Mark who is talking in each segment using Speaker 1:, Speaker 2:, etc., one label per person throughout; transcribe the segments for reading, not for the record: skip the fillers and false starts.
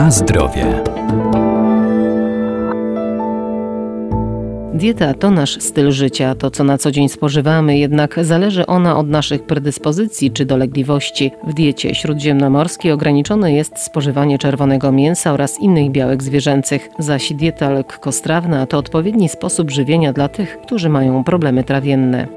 Speaker 1: Na zdrowie.
Speaker 2: Dieta to nasz styl życia, to co na co dzień spożywamy, jednak zależy ona od naszych predyspozycji czy dolegliwości. W diecie śródziemnomorskiej ograniczone jest spożywanie czerwonego mięsa oraz innych białek zwierzęcych, zaś dieta lekkostrawna to odpowiedni sposób żywienia dla tych, którzy mają problemy trawienne.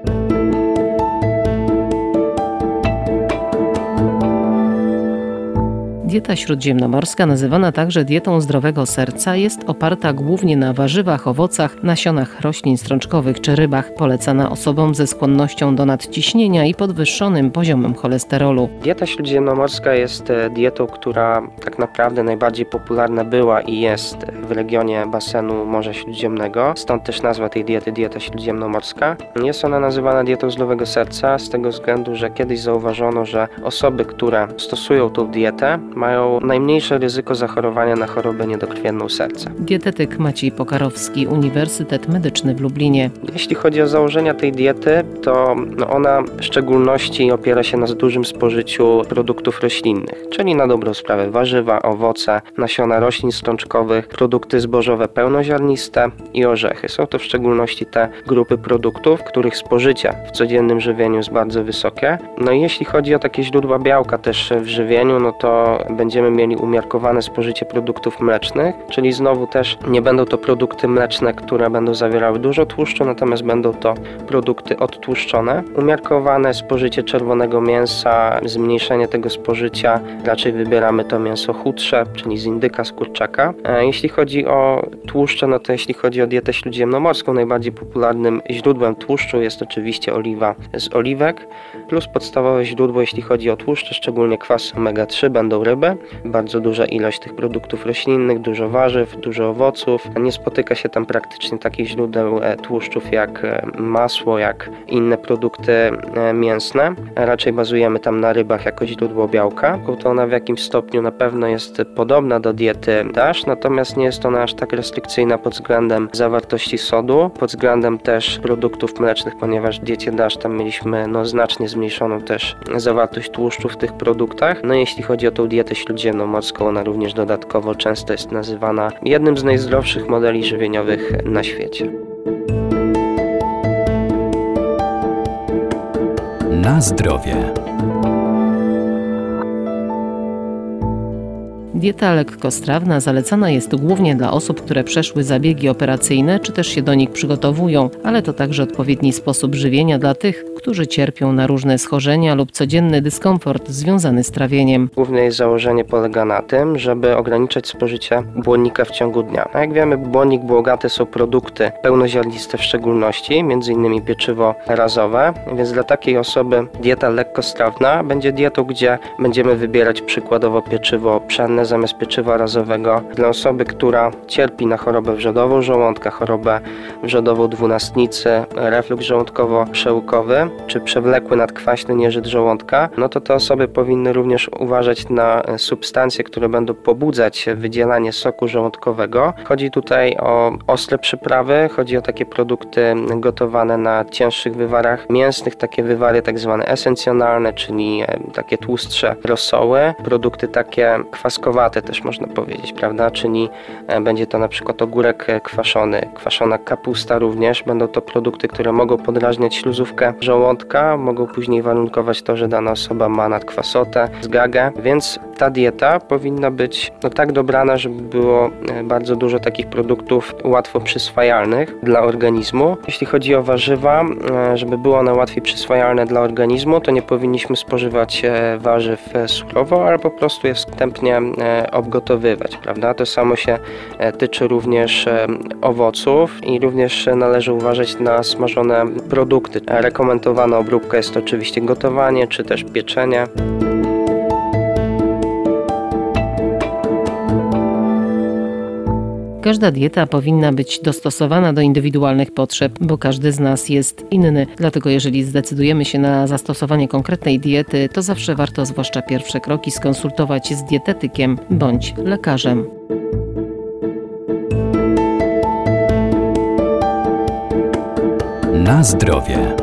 Speaker 2: Dieta śródziemnomorska, nazywana także dietą zdrowego serca, jest oparta głównie na warzywach, owocach, nasionach roślin strączkowych czy rybach, polecana osobom ze skłonnością do nadciśnienia i podwyższonym poziomem cholesterolu.
Speaker 3: Dieta śródziemnomorska jest dietą, która tak naprawdę najbardziej popularna była i jest w regionie basenu Morza Śródziemnego, stąd też nazwa tej diety dieta śródziemnomorska. Jest ona nazywana dietą zdrowego serca z tego względu, że kiedyś zauważono, że osoby, które stosują tą dietę, mają najmniejsze ryzyko zachorowania na chorobę niedokrwienną serca.
Speaker 2: Dietetyk Maciej Pokarowski, Uniwersytet Medyczny w Lublinie.
Speaker 3: Jeśli chodzi o założenia tej diety, to ona w szczególności opiera się na dużym spożyciu produktów roślinnych, czyli na dobrą sprawę warzywa, owoce, nasiona roślin strączkowych, produkty zbożowe pełnoziarniste i orzechy. Są to w szczególności te grupy produktów, których spożycie w codziennym żywieniu jest bardzo wysokie. I jeśli chodzi o takie źródła białka też w żywieniu, to będziemy mieli umiarkowane spożycie produktów mlecznych, czyli znowu też nie będą to produkty mleczne, które będą zawierały dużo tłuszczu, natomiast będą to produkty odtłuszczone. Umiarkowane spożycie czerwonego mięsa, zmniejszenie tego spożycia, raczej wybieramy to mięso chudsze, czyli z indyka, z kurczaka. Jeśli chodzi o tłuszcze, to jeśli chodzi o dietę śródziemnomorską, najbardziej popularnym źródłem tłuszczu jest oczywiście oliwa z oliwek, plus podstawowe źródło, jeśli chodzi o tłuszcze, szczególnie kwas omega-3, będą ryby. Bardzo duża ilość tych produktów roślinnych, dużo warzyw, dużo owoców. Nie spotyka się tam praktycznie takich źródeł tłuszczów jak masło, jak inne produkty mięsne. Raczej bazujemy tam na rybach jako źródło białka. To ona w jakimś stopniu na pewno jest podobna do diety DASH, natomiast nie jest ona aż tak restrykcyjna pod względem zawartości sodu, pod względem też produktów mlecznych, ponieważ w diecie DASH tam mieliśmy znacznie zmniejszoną też zawartość tłuszczu w tych produktach. Jeśli chodzi o tą dietę śródziemnomorską, ona również dodatkowo często jest nazywana jednym z najzdrowszych modeli żywieniowych na świecie.
Speaker 1: Na zdrowie.
Speaker 2: Dieta lekkostrawna zalecana jest głównie dla osób, które przeszły zabiegi operacyjne, czy też się do nich przygotowują, ale to także odpowiedni sposób żywienia dla tych, którzy cierpią na różne schorzenia lub codzienny dyskomfort związany z trawieniem.
Speaker 3: Główne jej założenie polega na tym, żeby ograniczać spożycie błonnika w ciągu dnia. Jak wiemy, błonnik błogate są produkty pełnoziarniste w szczególności, m.in. pieczywo razowe, więc dla takiej osoby dieta lekkostrawna będzie dietą, gdzie będziemy wybierać przykładowo pieczywo pszenne zamiast pieczywa razowego. Dla osoby, która cierpi na chorobę wrzodową żołądka, chorobę wrzodową dwunastnicy, refluks żołądkowo-przełykowy czy przewlekły nadkwaśny nieżyt żołądka, to te osoby powinny również uważać na substancje, które będą pobudzać wydzielanie soku żołądkowego. Chodzi tutaj o ostre przyprawy, chodzi o takie produkty gotowane na cięższych wywarach mięsnych, takie wywary tak zwane esencjonalne, czyli takie tłustsze rosoły, produkty takie kwaskowate też można powiedzieć, prawda, czyli będzie to na przykład ogórek kwaszony, kwaszona kapusta również, będą to produkty, które mogą podrażniać śluzówkę żołądka, mogą później warunkować to, że dana osoba ma nadkwasotę, zgagę, więc ta dieta powinna być tak dobrana, żeby było bardzo dużo takich produktów łatwo przyswajalnych dla organizmu. Jeśli chodzi o warzywa, żeby były one łatwiej przyswajalne dla organizmu, to nie powinniśmy spożywać warzyw surowo, ale po prostu je wstępnie obgotowywać, prawda? To samo się tyczy również owoców i również należy uważać na smażone produkty. Rekomendowana obróbka jest to oczywiście gotowanie, czy też pieczenie.
Speaker 2: Każda dieta powinna być dostosowana do indywidualnych potrzeb, bo każdy z nas jest inny. Dlatego jeżeli zdecydujemy się na zastosowanie konkretnej diety, to zawsze warto zwłaszcza pierwsze kroki skonsultować z dietetykiem bądź lekarzem.
Speaker 1: Na zdrowie.